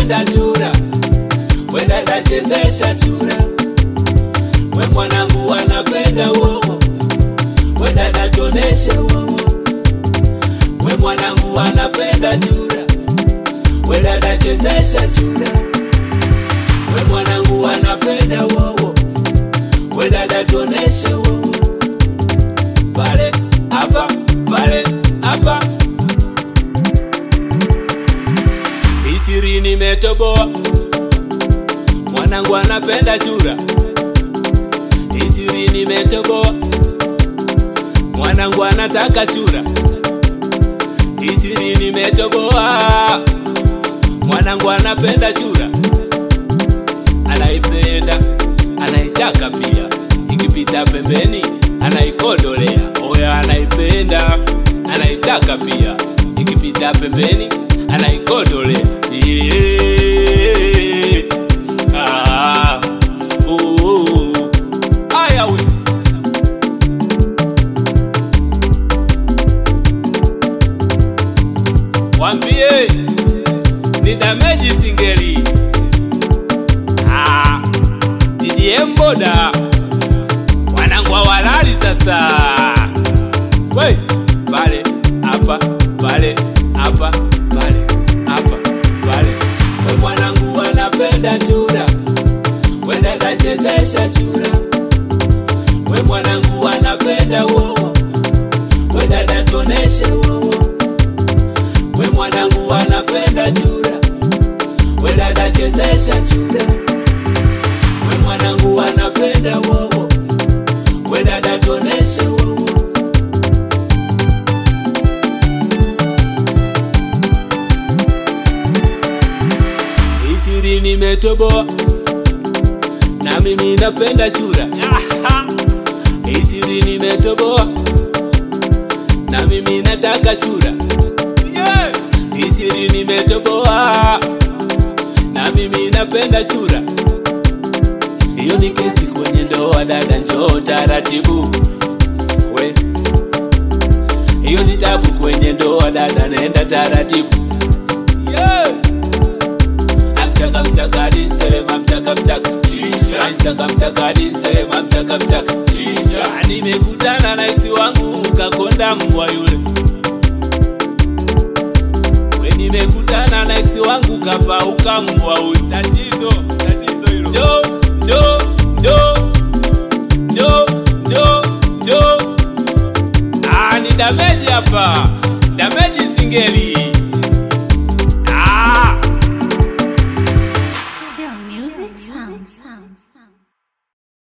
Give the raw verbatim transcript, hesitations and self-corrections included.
anapenda chura, we dada chezesha chura. We mwanangu anapenda wowo, we dada toneshe wowo. We mwanangu anapenda chura, we dada chezesha chura. We mwanangu anapenda wowo, we dada toneshe wowo. Pale hapa, pale hapa, isiri nimetoboa. Mwanangu anapenda chura, isiri nimetoboa. Mwanangu anataka chura, isiri nimetoboa. Mwanangu anapenda chura, anaipenda, anaitaka pia. Ikipita pembeni anaikodolea. Oya anaipenda, anaitaka pia. Ikipita pembeni anaikodolea. Yeah. Ah. Oh. Aya we. Wambie ni Dameji Singeli. Ah. D D M boda. Wanangu walali sasa. We, pale hapa, pale hapa, pale hapa, pale. We mwanangu anapenda chura, we dada chezesha chura. We mwanangu anapenda wowo, we dada toneshe wowo. We mwanangu anapenda chura, we dada chezesha chura. We mwanangu anapenda wowo, we dada toneshe wowo. Isiri nimetoboa, na mimi napenda chura. Isiri nimetoboa, na mimi nataka chura. Yeah. Isiri nimetoboa, na mimi napenda chura. Hiyo ni kesi kwenye ndoa, dada njoo taratibu. We, hiyo ni tabu kwenye ndoa, dada nenda taratibu. Yeah. Amchaka mchaka din selema mchaka mchaka chinja. Amchaka mchaka din selema mchaka mchaka chinja. Nimekutana na ex wangu ukakonda mbwa yule. We nimekutana na ex wangu kapauka mbwa huyu. Tatizo, tatizo hilo. Jo, jo, jo, jo, jo, jo. Ah, ni Dameji hapa, Dameji Singeli.